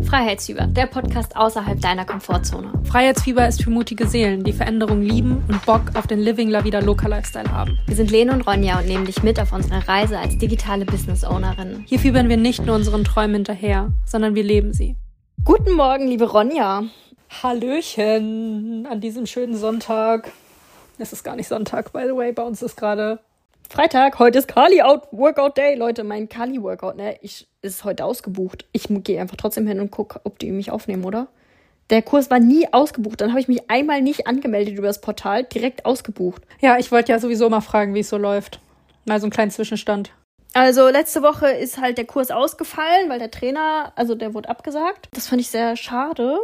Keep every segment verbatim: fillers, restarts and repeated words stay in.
Freiheitsfieber, der Podcast außerhalb deiner Komfortzone. Freiheitsfieber ist für mutige Seelen, die Veränderung lieben und Bock auf den Living La Vida Loca Lifestyle haben. Wir sind Lene und Ronja und nehmen dich mit auf unsere Reise als digitale Business-Ownerin. Hier fiebern wir nicht nur unseren Träumen hinterher, sondern wir leben sie. Guten Morgen, liebe Ronja. Hallöchen an diesem schönen Sonntag. Es ist gar nicht Sonntag, by the way, bei uns ist gerade Freitag, heute ist Kali Out Workout Day. Leute, mein Kali Workout, ne, ich, ist heute ausgebucht. Ich gehe einfach trotzdem hin und gucke, ob die mich aufnehmen, oder? Der Kurs war nie ausgebucht. Dann habe ich mich einmal nicht angemeldet über das Portal, direkt ausgebucht. Ja, ich wollte ja sowieso mal fragen, wie es so läuft. Mal so einen kleinen Zwischenstand. Also letzte Woche ist halt der Kurs ausgefallen, weil der Trainer, also der wurde abgesagt. Das fand ich sehr schade.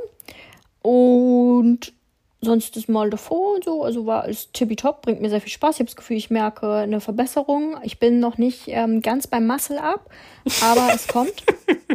Und sonst ist mal davor und so, also war alles tippitopp, bringt mir sehr viel Spaß. Ich habe das Gefühl, ich merke eine Verbesserung. Ich bin noch nicht ähm, ganz beim Muscle-Up, aber es kommt.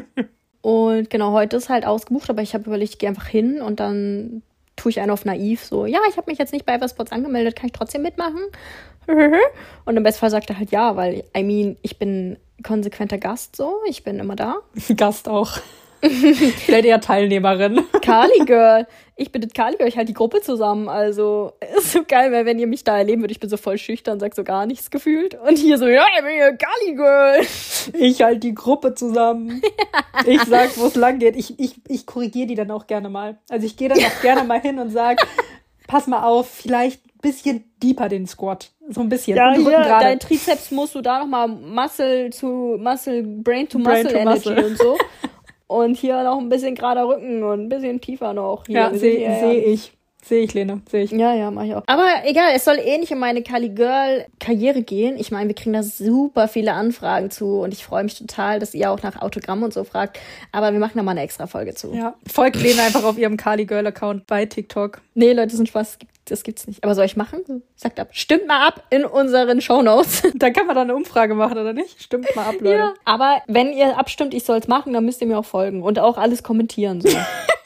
Und genau, heute ist halt ausgebucht, aber ich habe überlegt, ich gehe einfach hin und dann tue ich einen auf naiv, so, ja, ich habe mich jetzt nicht bei Eversports angemeldet, kann ich trotzdem mitmachen? Und im besten Fall sagt er halt ja, weil, I mean, ich bin konsequenter Gast, so, ich bin immer da. Gast auch. Vielleicht eher Teilnehmerin. Kali Girl. Ich bin das Kali Girl, ich halte die Gruppe zusammen. Also, ist so geil, weil wenn ihr mich da erleben würdet, ich bin so voll schüchtern, sag so gar nichts gefühlt. Und hier so, ja, ich bin hier Kali Girl. Ich halte die Gruppe zusammen. Ich sag, wo es lang geht. Ich, ich, ich korrigiere die dann auch gerne mal. Also ich gehe dann auch gerne mal hin und sag, pass mal auf, vielleicht ein bisschen deeper den Squat. So ein bisschen. Ja, hier, dein Trizeps musst du da nochmal Muscle zu Muscle, Brain to Muscle Brain to Energy muscle. und so. Und hier noch ein bisschen gerader Rücken und ein bisschen tiefer noch. Hier, ja, sehe ja, seh ich. Sehe ich, Lene. Sehe ich. Ja, ja, mach ich auch. Aber egal, es soll eh nicht um meine Kali Girl Karriere gehen. Ich meine, wir kriegen da super viele Anfragen zu und ich freue mich total, dass ihr auch nach Autogramm und so fragt. Aber wir machen da mal eine extra Folge zu. Ja, folgt Lene einfach auf ihrem Kali Girl Account bei TikTok. Nee, Leute, das ist ein Spaß. Das gibt's nicht. Aber soll ich machen? Sagt ab. Stimmt mal ab in unseren Shownotes. Da kann man dann eine Umfrage machen, oder nicht? Stimmt mal ab, Leute. Ja. Aber wenn ihr abstimmt, ich soll's machen, dann müsst ihr mir auch folgen. Und auch alles kommentieren. So.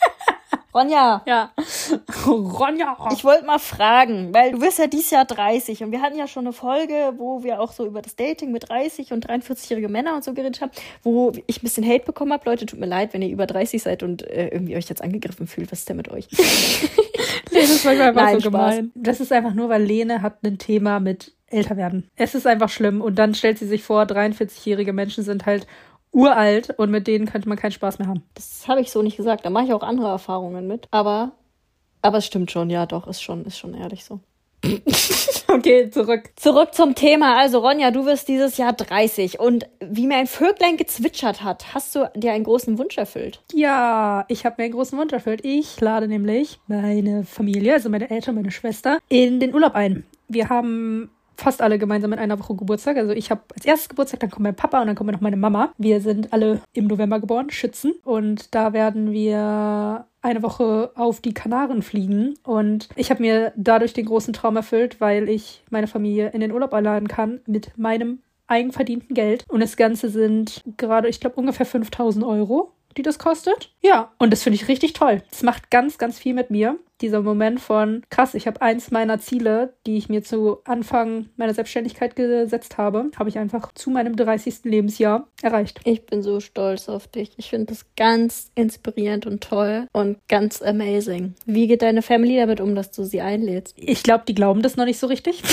Ronja. Ja. Ronja. Ich wollte mal fragen, weil du wirst ja dieses Jahr dreißig und wir hatten ja schon eine Folge, wo wir auch so über das Dating mit dreißig und dreiundvierzigjährige Männer und so geredet haben, wo ich ein bisschen Hate bekommen habe. Leute, tut mir leid, wenn ihr über dreißig seid und äh, irgendwie euch jetzt angegriffen fühlt. Was ist denn mit euch? Das ist einfach Nein, so gemein. Das ist einfach nur, weil Lene hat ein Thema mit älter werden. Es ist einfach schlimm. Und dann stellt sie sich vor, dreiundvierzigjährige Menschen sind halt uralt und mit denen könnte man keinen Spaß mehr haben. Das habe ich so nicht gesagt. Da mache ich auch andere Erfahrungen mit. Aber, aber es stimmt schon. Ja, doch, ist schon, ist schon ehrlich so. Okay, zurück. Zurück zum Thema. Also Ronja, du wirst dieses Jahr dreißig und wie mir ein Vöglein gezwitschert hat, hast du dir einen großen Wunsch erfüllt? Ja, ich habe mir einen großen Wunsch erfüllt. Ich lade nämlich meine Familie, also meine Eltern, meine Schwester, in den Urlaub ein. Wir haben fast alle gemeinsam in einer Woche Geburtstag. Also ich habe als erstes Geburtstag, dann kommt mein Papa und dann kommt noch meine Mama. Wir sind alle im November geboren, Schützen. Und da werden wir eine Woche auf die Kanaren fliegen. Und ich habe mir dadurch den großen Traum erfüllt, weil ich meine Familie in den Urlaub einladen kann mit meinem eigenverdienten Geld. Und das Ganze sind gerade, ich glaube, ungefähr fünftausend Euro, die das kostet. Ja, und das finde ich richtig toll. Es macht ganz, ganz viel mit mir. Dieser Moment von, krass, ich habe eins meiner Ziele, die ich mir zu Anfang meiner Selbstständigkeit gesetzt habe, habe ich einfach zu meinem dreißigsten Lebensjahr erreicht. Ich bin so stolz auf dich. Ich finde das ganz inspirierend und toll und ganz amazing. Wie geht deine Family damit um, dass du sie einlädst? Ich glaube, die glauben das noch nicht so richtig.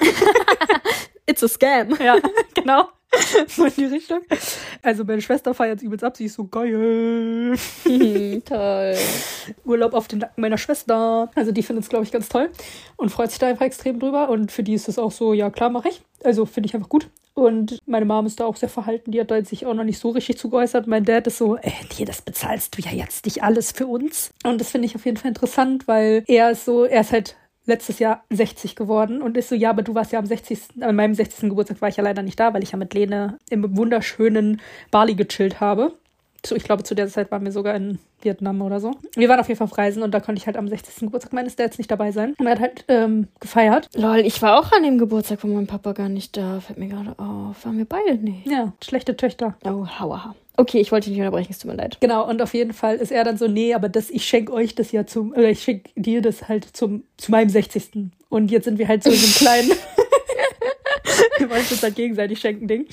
It's a scam. Ja, genau. So in die Richtung. Also meine Schwester feiert übelst ab. Sie ist so geil. Hm, toll. Urlaub auf den Nacken meiner Schwester. Also die findet es, glaube ich, ganz toll und freut sich da einfach extrem drüber. Und für die ist es auch so, ja klar, mache ich. Also finde ich einfach gut. Und meine Mom ist da auch sehr verhalten. Die hat da sich auch noch nicht so richtig zu geäußert. Mein Dad ist so, äh, nee, das bezahlst du ja jetzt nicht alles für uns. Und das finde ich auf jeden Fall interessant, weil er ist so, er ist halt letztes Jahr sechzig geworden und ist so, ja, aber du warst ja am sechzigsten An meinem sechzigsten Geburtstag war ich ja leider nicht da, weil ich ja mit Lene im wunderschönen Bali gechillt habe. So, ich glaube, zu der Zeit waren wir sogar in Vietnam oder so. Wir waren auf jeden Fall auf Reisen und da konnte ich halt am sechzigsten Geburtstag meines Dads nicht dabei sein. Und er hat halt ähm, gefeiert. Lol, ich war auch an dem Geburtstag von meinem Papa gar nicht da. Fällt mir gerade auf. Waren wir beide nicht? Ja, schlechte Töchter. Oh, hauaha. Okay, ich wollte dich nicht unterbrechen, es tut mir leid. Genau, und auf jeden Fall ist er dann so, nee, aber das, ich schenke euch das ja zum, oder ich schenke dir das halt zum, zu meinem sechzigsten Und jetzt sind wir halt so in so einem kleinen, wir wollen uns halt gegenseitig schenken Ding.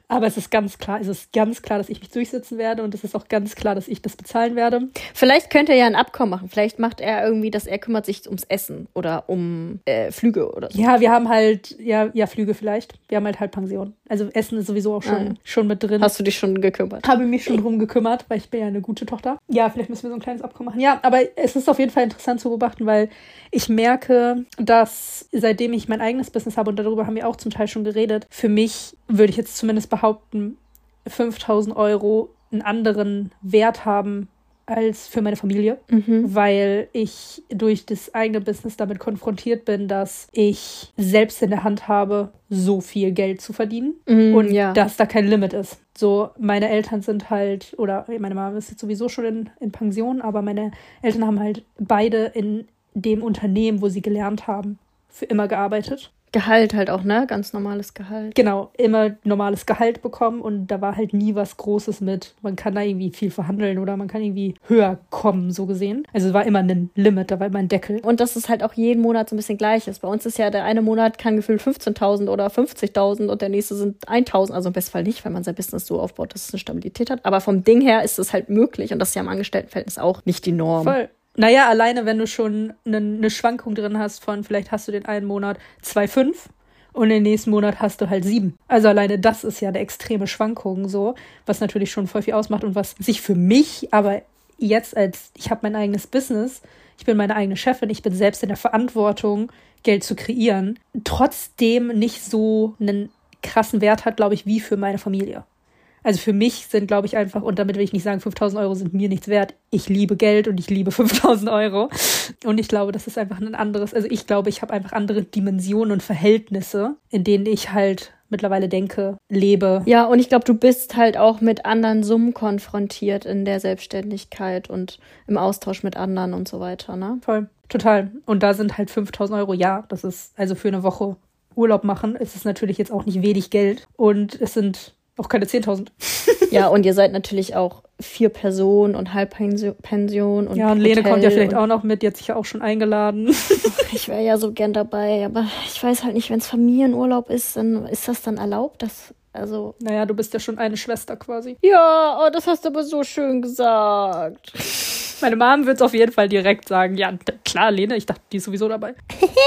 Aber es ist ganz klar, es ist ganz klar, dass ich mich durchsetzen werde und es ist auch ganz klar, dass ich das bezahlen werde. Vielleicht könnte er ja ein Abkommen machen. Vielleicht macht er irgendwie, dass er kümmert sich ums Essen oder um äh, Flüge oder so. Ja, wir haben halt, ja, ja, Flüge vielleicht. Wir haben halt halt Pension. Also Essen ist sowieso auch schon, ah. schon mit drin. Hast du dich schon gekümmert? Habe mich schon drum gekümmert, weil ich bin ja eine gute Tochter. Ja, vielleicht müssen wir so ein kleines Abkommen machen. Ja, aber es ist auf jeden Fall interessant zu beobachten, weil ich merke, dass seitdem ich mein eigenes Business habe, und darüber haben wir auch zum Teil schon geredet, für mich würde ich jetzt zumindest behaupten, fünftausend Euro einen anderen Wert haben als für meine Familie, mhm. weil ich durch das eigene Business damit konfrontiert bin, dass ich selbst in der Hand habe, so viel Geld zu verdienen mhm, und ja. dass da kein Limit ist. So, meine Eltern sind halt, oder meine Mama ist jetzt sowieso schon in, in Pension, aber meine Eltern haben halt beide in dem Unternehmen, wo sie gelernt haben, für immer gearbeitet. Gehalt halt auch, ne? Ganz normales Gehalt. Genau, immer normales Gehalt bekommen und da war halt nie was Großes mit, man kann da irgendwie viel verhandeln oder man kann irgendwie höher kommen, so gesehen. Also es war immer ein Limit, da war immer ein Deckel. Und dass es halt auch jeden Monat so ein bisschen gleich ist. Bei uns ist ja der eine Monat kann gefühlt fünfzehntausend oder fünfzigtausend und der nächste sind eintausend, also im besten Fall nicht, weil man sein Business so aufbaut, dass es eine Stabilität hat. Aber vom Ding her ist es halt möglich und das ist ja im Angestelltenverhältnis auch nicht die Norm. Voll. Naja, alleine, wenn du schon eine, eine Schwankung drin hast von, vielleicht hast du den einen Monat zwei Komma fünf und den nächsten Monat hast du halt sieben. Also alleine das ist ja eine extreme Schwankung so, was natürlich schon voll viel ausmacht und was sich für mich, aber jetzt als, ich habe mein eigenes Business, ich bin meine eigene Chefin, ich bin selbst in der Verantwortung, Geld zu kreieren, trotzdem nicht so einen krassen Wert hat, glaube ich, wie für meine Familie. Also für mich sind, glaube ich, einfach, und damit will ich nicht sagen, fünftausend Euro sind mir nichts wert. Ich liebe Geld und ich liebe fünftausend Euro. Und ich glaube, das ist einfach ein anderes, also ich glaube, ich habe einfach andere Dimensionen und Verhältnisse, in denen ich halt mittlerweile denke, lebe. Ja, und ich glaube, du bist halt auch mit anderen Summen konfrontiert in der Selbstständigkeit und im Austausch mit anderen und so weiter, ne? Voll, total. Und da sind halt fünftausend Euro, ja, das ist also für eine Woche Urlaub machen, ist es natürlich jetzt auch nicht wenig Geld. Und es sind auch keine zehntausend. Ja, und ihr seid natürlich auch vier Personen und Halbpension und ja, und Lene kommt ja vielleicht auch noch mit, die hat sich ja auch schon eingeladen. Ich wäre ja so gern dabei, aber ich weiß halt nicht, wenn es Familienurlaub ist, dann ist das dann erlaubt, dass, also... Naja, du bist ja schon eine Schwester quasi. Ja, oh, das hast du aber so schön gesagt. Meine Mom wird es auf jeden Fall direkt sagen, ja, klar, Lene, ich dachte, die ist sowieso dabei.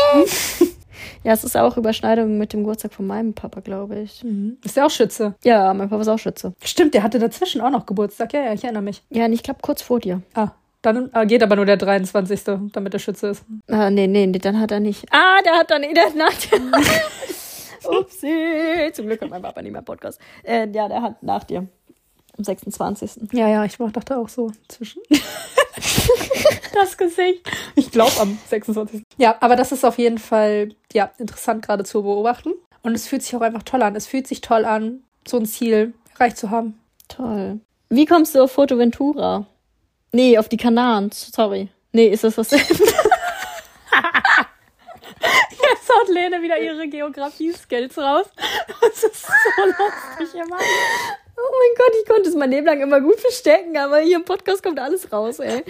Ja, es ist auch Überschneidung mit dem Geburtstag von meinem Papa, glaube ich. Mhm. Ist der auch Schütze? Ja, mein Papa ist auch Schütze. Stimmt, der hatte dazwischen auch noch Geburtstag. Ja, ja, ich erinnere mich. Ja, ich glaube kurz vor dir. Ah, dann ah, geht aber nur der dreiundzwanzigste, damit der Schütze ist. Ah, nee, nee, nee, dann hat er nicht. Ah, der hat dann in der Nacht. Upsi. Zum Glück hat mein Papa nicht mehr Podcast. Äh, ja, der hat nach dir. Am sechsundzwanzigsten Ja, ja, ich dachte auch so zwischen. Das Gesicht. Ich glaube am sechsundzwanzigsten Ja, aber das ist auf jeden Fall, ja, interessant gerade zu beobachten. Und es fühlt sich auch einfach toll an. Es fühlt sich toll an, so ein Ziel erreicht zu haben. Toll. Wie kommst du auf Fuerteventura? Nee, auf die Kanaren. Sorry. Nee, ist das was? Jetzt haut Lene wieder ihre Geografie-Skills raus. Das ist so lustig immer. Oh mein Gott, ich konnte es mein Leben lang immer gut verstecken, aber hier im Podcast kommt alles raus, ey.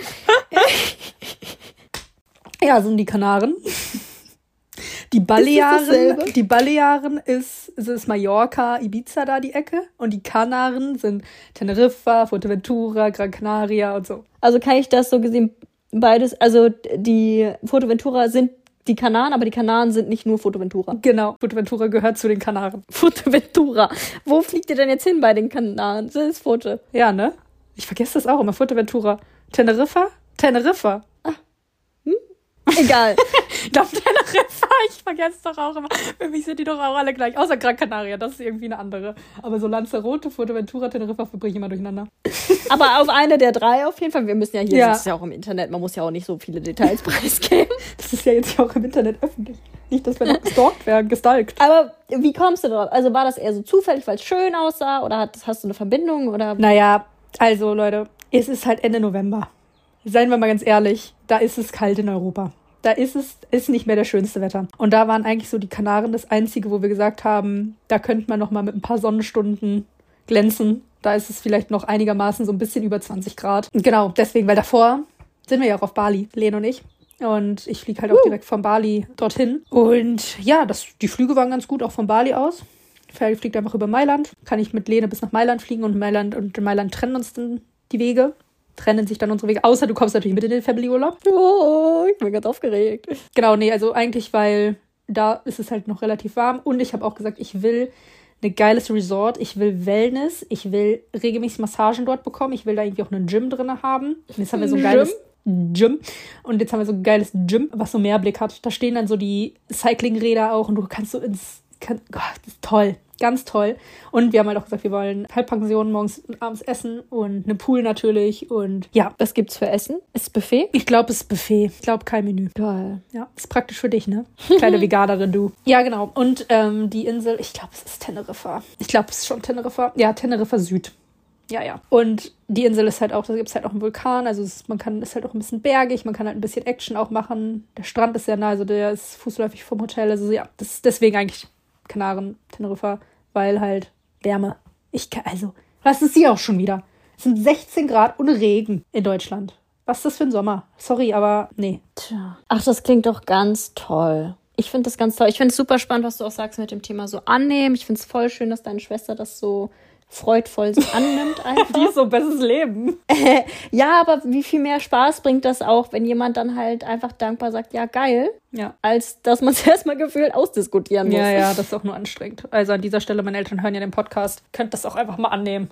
Ja, sind die Kanaren. Die Balearen, die Balearen ist, ist Mallorca, Ibiza da die Ecke. Und die Kanaren sind Teneriffa, Fuerteventura, Gran Canaria und so. Also kann ich das so gesehen beides, also die Fuerteventura sind die Kanaren, aber die Kanaren sind nicht nur Fuerteventura. Genau, Fuerteventura gehört zu den Kanaren. Fuerteventura. Wo fliegt ihr denn jetzt hin bei den Kanaren? Das ist Fuerte. Ja, ne? Ich vergesse das auch immer. Fuerteventura. Teneriffa? Teneriffa. Ah. Hm? Egal. Ich glaube, Teneriffa, ich vergesse es doch auch immer. Für mich sind die doch auch alle gleich. Außer Gran Canaria, das ist irgendwie eine andere. Aber so Lanzarote, Fuerteventura, Teneriffa verbringe ich immer durcheinander. Aber auf eine der drei auf jeden Fall. Wir müssen ja hier, ja. Das ist ja auch im Internet, man muss ja auch nicht so viele Details preisgeben. Das ist ja jetzt auch im Internet öffentlich. Nicht, dass wir noch gestalkt werden, gestalkt. Aber wie kommst du drauf? Also war das eher so zufällig, weil es schön aussah? Oder hast, hast du eine Verbindung? Oder? Naja, also Leute, es ist halt Ende November. Seien wir mal ganz ehrlich, da ist es kalt in Europa. Da ist es ist nicht mehr das schönste Wetter. Und da waren eigentlich so die Kanaren das Einzige, wo wir gesagt haben, da könnte man noch mal mit ein paar Sonnenstunden glänzen. Da ist es vielleicht noch einigermaßen so ein bisschen über zwanzig Grad. Genau, deswegen, weil davor sind wir ja auch auf Bali, Lene und ich. Und ich fliege halt auch uh. direkt von Bali dorthin. Und ja, das, die Flüge waren ganz gut, auch von Bali aus. Ferry fliegt einfach über Mailand. Kann ich mit Lene bis nach Mailand fliegen und Mailand und in Mailand trennen uns dann die Wege. Trennen sich dann unsere Wege. Außer du kommst natürlich mit in den Family-Urlaub. Oh, ich bin ganz aufgeregt. Genau, nee, also eigentlich, weil da ist es halt noch relativ warm. Und ich habe auch gesagt, ich will ein geiles Resort. Ich will Wellness. Ich will regelmäßig Massagen dort bekommen. Ich will da irgendwie auch einen Gym drin haben. Und jetzt haben wir so ein geiles Gym. Und jetzt haben wir so ein geiles Gym, was so Mehrblick hat. Da stehen dann so die Cyclingräder auch und du kannst so ins... Kann, Gott, das ist toll. Ganz toll. Und wir haben halt auch gesagt, wir wollen Halbpension morgens und abends essen und einen Pool natürlich. Und ja. Was gibt's für Essen? Ist Buffet? Ich glaube, es ist Buffet. Ich glaube, kein Menü. Geil. Ja, ist praktisch für dich, ne? Kleine Veganerin, du. Ja, genau. Und ähm, die Insel, ich glaube, es ist Teneriffa. Ich glaube, es ist schon Teneriffa. Ja, Teneriffa Süd. Ja, ja. Und die Insel ist halt auch, da gibt es halt auch einen Vulkan, also es ist, man kann, ist halt auch ein bisschen bergig, man kann halt ein bisschen Action auch machen. Der Strand ist sehr nah, also der ist fußläufig vom Hotel. Also ja, das ist deswegen eigentlich Kanaren, Teneriffa, weil halt Wärme. Ich kann, also, was ist hier auch schon wieder? Es sind sechzehn Grad und Regen in Deutschland. Was ist das für ein Sommer? Sorry, aber nee. Tja. Ach, das klingt doch ganz toll. Ich finde das ganz toll. Ich finde es super spannend, was du auch sagst mit dem Thema so annehmen. Ich finde es voll schön, dass deine Schwester das so freudvoll so annimmt einfach. Die ist so ein besseres Leben. Ja, aber wie viel mehr Spaß bringt das auch, wenn jemand dann halt einfach dankbar sagt, ja, geil, ja, als dass man es erstmal gefühlt ausdiskutieren muss. Ja, ja, das ist auch nur anstrengend. Also an dieser Stelle, meine Eltern hören ja den Podcast, könnt das auch einfach mal annehmen.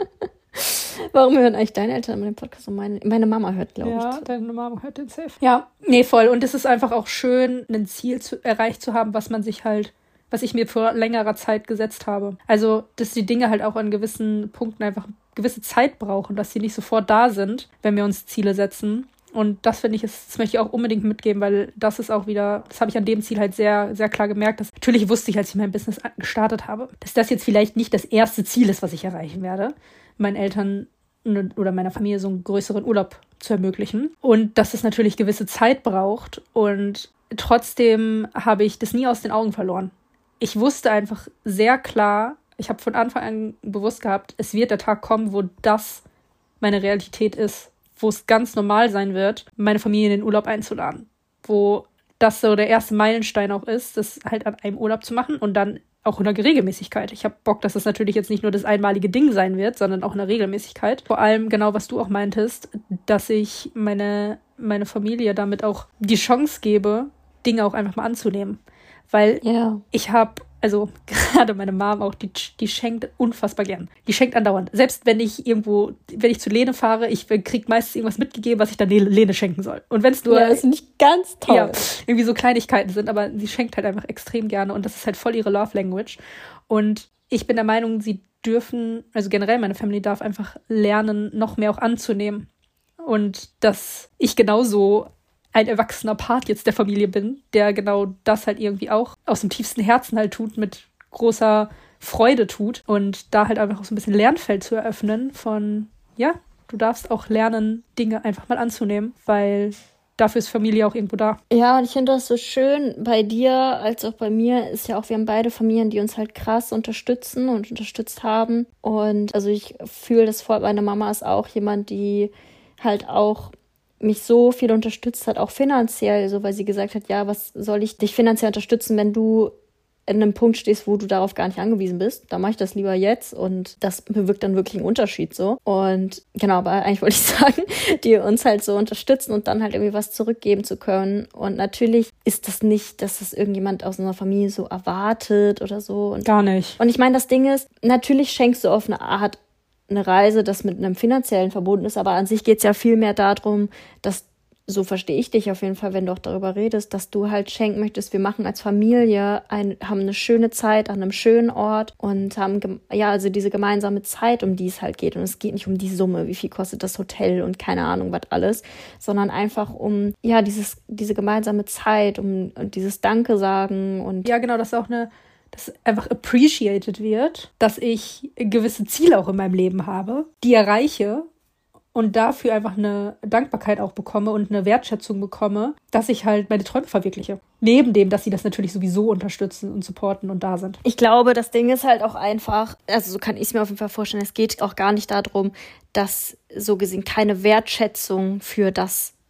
Warum hören eigentlich deine Eltern den Podcast und meine, meine Mama hört, glaube ich. Ja, deine Mama hört den safe. Ja, nee, voll. Und es ist einfach auch schön, ein Ziel zu, erreicht zu haben, was man sich halt was ich mir vor längerer Zeit gesetzt habe. Also, dass die Dinge halt auch an gewissen Punkten einfach gewisse Zeit brauchen, dass sie nicht sofort da sind, wenn wir uns Ziele setzen. Und das finde ich, ist, das möchte ich auch unbedingt mitgeben, weil das ist auch wieder, das habe ich an dem Ziel halt sehr, sehr klar gemerkt. Dass, natürlich wusste ich, als ich mein Business gestartet habe, dass das jetzt vielleicht nicht das erste Ziel ist, was ich erreichen werde, meinen Eltern oder meiner Familie so einen größeren Urlaub zu ermöglichen. Und dass es natürlich gewisse Zeit braucht. Und trotzdem habe ich das nie aus den Augen verloren. Ich wusste einfach sehr klar, ich habe von Anfang an bewusst gehabt, es wird der Tag kommen, wo das meine Realität ist, wo es ganz normal sein wird, meine Familie in den Urlaub einzuladen. Wo das so der erste Meilenstein auch ist, das halt an einem Urlaub zu machen und dann auch in der Regelmäßigkeit. Ich habe Bock, dass das natürlich jetzt nicht nur das einmalige Ding sein wird, sondern auch in der Regelmäßigkeit. Vor allem genau, was du auch meintest, dass ich meine, meine Familie damit auch die Chance gebe, Dinge auch einfach mal anzunehmen. Weil ja. ich habe, also gerade meine Mom auch, die, die schenkt unfassbar gern. Die schenkt andauernd. Selbst wenn ich irgendwo, wenn ich zu Lene fahre, ich krieg meistens irgendwas mitgegeben, was ich dann Lene schenken soll. Und wenn es nur... Ja, das ist nicht ganz toll. Ja, irgendwie so Kleinigkeiten sind, aber sie schenkt halt einfach extrem gerne und das ist halt voll ihre Love Language. Und ich bin der Meinung, sie dürfen, also generell meine Family darf einfach lernen, noch mehr auch anzunehmen. Und dass ich genauso ein erwachsener Part jetzt der Familie bin, der genau das halt irgendwie auch aus dem tiefsten Herzen halt tut, mit großer Freude tut und da halt einfach auch so ein bisschen Lernfeld zu eröffnen von, ja, du darfst auch lernen, Dinge einfach mal anzunehmen, weil dafür ist Familie auch irgendwo da. Ja, und ich finde das so schön, bei dir als auch bei mir ist ja auch, wir haben beide Familien, die uns halt krass unterstützen und unterstützt haben und also ich fühle das voll, meine Mama ist auch jemand, die halt auch mich so viel unterstützt hat, auch finanziell, so weil sie gesagt hat, ja, was soll ich dich finanziell unterstützen, wenn du in einem Punkt stehst, wo du darauf gar nicht angewiesen bist. Da mache ich das lieber jetzt und das bewirkt dann wirklich einen Unterschied so. Und genau, aber eigentlich wollte ich sagen, die uns halt so unterstützen und dann halt irgendwie was zurückgeben zu können. Und natürlich ist das nicht, dass das irgendjemand aus unserer Familie so erwartet oder so. Und, gar nicht. Und ich meine, das Ding ist, natürlich schenkst du auf eine Art eine Reise, das mit einem finanziellen verbunden ist, aber an sich geht es ja viel mehr darum, dass, so verstehe ich dich auf jeden Fall, wenn du auch darüber redest, dass du halt schenken möchtest, wir machen als Familie, ein, haben eine schöne Zeit an einem schönen Ort und haben, ja, also diese gemeinsame Zeit, um die es halt geht. Und es geht nicht um die Summe, wie viel kostet das Hotel und keine Ahnung, was alles, sondern einfach um, ja, dieses, diese gemeinsame Zeit, um dieses Danke sagen und... Ja, genau, das ist auch eine... dass einfach appreciated wird, dass ich gewisse Ziele auch in meinem Leben habe, die erreiche und dafür einfach eine Dankbarkeit auch bekomme und eine Wertschätzung bekomme, dass ich halt meine Träume verwirkliche. Neben dem, dass sie das natürlich sowieso unterstützen und supporten und da sind. Ich glaube, das Ding ist halt auch einfach, also so kann ich es mir auf jeden Fall vorstellen, es geht auch gar nicht darum, dass so gesehen keine Wertschätzung für das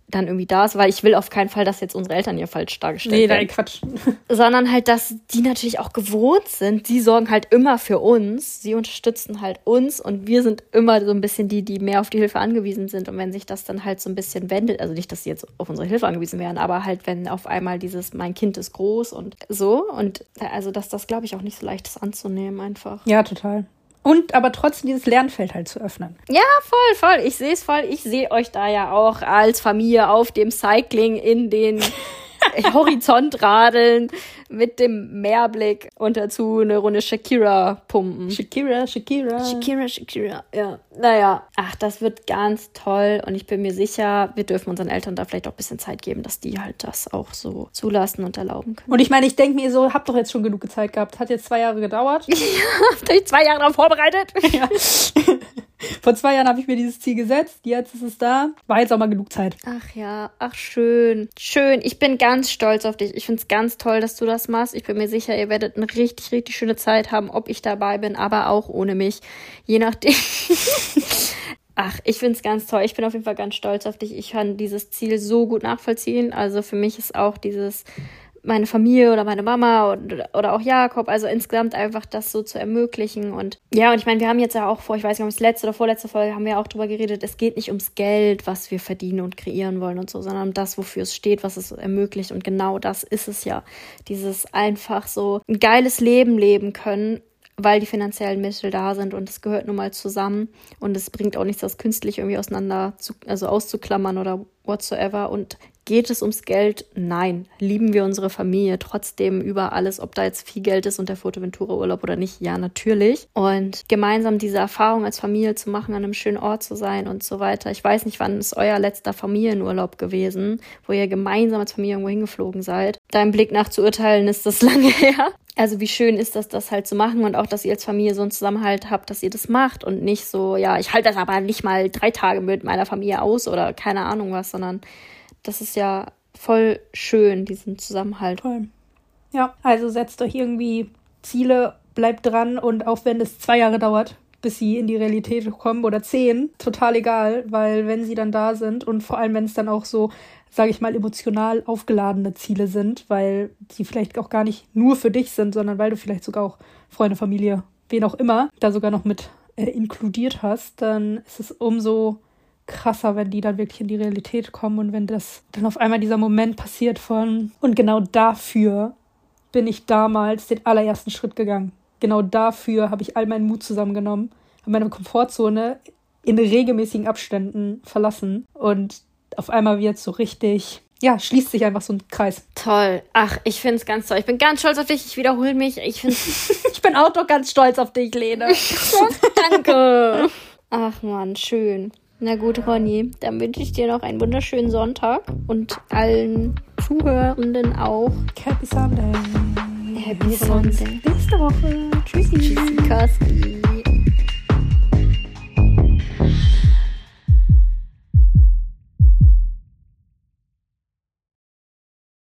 dann irgendwie da ist, weil ich will auf keinen Fall, dass jetzt unsere Eltern hier falsch dargestellt nee, werden. Nee, Quatsch. Sondern halt, dass die natürlich auch gewohnt sind. Die sorgen halt immer für uns. Sie unterstützen halt uns und wir sind immer so ein bisschen die, die mehr auf die Hilfe angewiesen sind. Und wenn sich das dann halt so ein bisschen wendet, also nicht, dass sie jetzt auf unsere Hilfe angewiesen wären, aber halt, wenn auf einmal dieses, mein Kind ist groß und so. Und also, dass das, glaube ich, auch nicht so leicht ist anzunehmen einfach. Ja, total. Und aber trotzdem dieses Lernfeld halt zu öffnen. Ja, voll, voll. Ich sehe es voll. Ich sehe euch da ja auch als Familie auf dem Cycling in den Horizont radeln mit dem Meerblick und dazu eine Runde Shakira pumpen. Shakira, Shakira. Shakira, Shakira, ja. Naja, ach, das wird ganz toll und ich bin mir sicher, wir dürfen unseren Eltern da vielleicht auch ein bisschen Zeit geben, dass die halt das auch so zulassen und erlauben können. Und ich meine, ich denke mir so, habt doch jetzt schon genug Zeit gehabt. Hat jetzt zwei Jahre gedauert. Ja, habt euch zwei Jahre darauf vorbereitet? Ja. Vor zwei Jahren habe ich mir dieses Ziel gesetzt, jetzt ist es da. War jetzt auch mal genug Zeit. Ach ja, ach schön. Schön, ich bin ganz stolz auf dich. Ich finde es ganz toll, dass du das machst. Ich bin mir sicher, ihr werdet eine richtig, richtig schöne Zeit haben, ob ich dabei bin, aber auch ohne mich. Je nachdem. Ach, ich finde es ganz toll. Ich bin auf jeden Fall ganz stolz auf dich. Ich kann dieses Ziel so gut nachvollziehen. Also für mich ist auch dieses... meine Familie oder meine Mama oder, oder auch Jakob, also insgesamt einfach das so zu ermöglichen. Und ja, und ich meine, wir haben jetzt ja auch vor, ich weiß nicht, ob es letzte oder vorletzte Folge, haben wir ja auch drüber geredet, es geht nicht ums Geld, was wir verdienen und kreieren wollen und so, sondern um das, wofür es steht, was es ermöglicht. Und genau das ist es ja. Dieses einfach so ein geiles Leben leben können, weil die finanziellen Mittel da sind und es gehört nun mal zusammen und es bringt auch nichts, das künstlich irgendwie auseinander zu, also auszuklammern oder whatsoever. Und geht es ums Geld? Nein. Lieben wir unsere Familie trotzdem über alles, ob da jetzt viel Geld ist und der Fuerteventura-Urlaub oder nicht? Ja, natürlich. Und gemeinsam diese Erfahrung als Familie zu machen, an einem schönen Ort zu sein und so weiter. Ich weiß nicht, wann ist euer letzter Familienurlaub gewesen, wo ihr gemeinsam als Familie irgendwo hingeflogen seid. Deinem Blick nach zu urteilen, ist das lange her. Also wie schön ist das, das halt zu machen und auch, dass ihr als Familie so einen Zusammenhalt habt, dass ihr das macht und nicht so, ja, ich halte das aber nicht mal drei Tage mit meiner Familie aus oder keine Ahnung was, sondern das ist ja voll schön, diesen Zusammenhalt. Toll. Ja, also setzt euch irgendwie Ziele, bleibt dran und auch wenn es zwei Jahre dauert, bis sie in die Realität kommen oder zehn, total egal, weil wenn sie dann da sind und vor allem, wenn es dann auch so, sage ich mal, emotional aufgeladene Ziele sind, weil die vielleicht auch gar nicht nur für dich sind, sondern weil du vielleicht sogar auch Freunde, Familie, wen auch immer, da sogar noch mit äh, inkludiert hast, dann ist es umso krasser, wenn die dann wirklich in die Realität kommen und wenn das dann auf einmal dieser Moment passiert von und genau dafür bin ich damals den allerersten Schritt gegangen. Genau dafür habe ich all meinen Mut zusammengenommen, habe meine Komfortzone in regelmäßigen Abständen verlassen und auf einmal wird es so richtig, ja, schließt sich einfach so ein Kreis. Toll. Ach, ich finde es ganz toll. Ich bin ganz stolz auf dich. Ich wiederhole mich. Ich, ich bin auch doch ganz stolz auf dich, Lene. Danke. Ach man, schön. Na gut, Ronny, dann wünsche ich dir noch einen wunderschönen Sonntag und allen Zuhörenden auch. Happy Sunday. Happy Sunday. Nächste Woche. Tschüssi. Tschüssi, Kasti.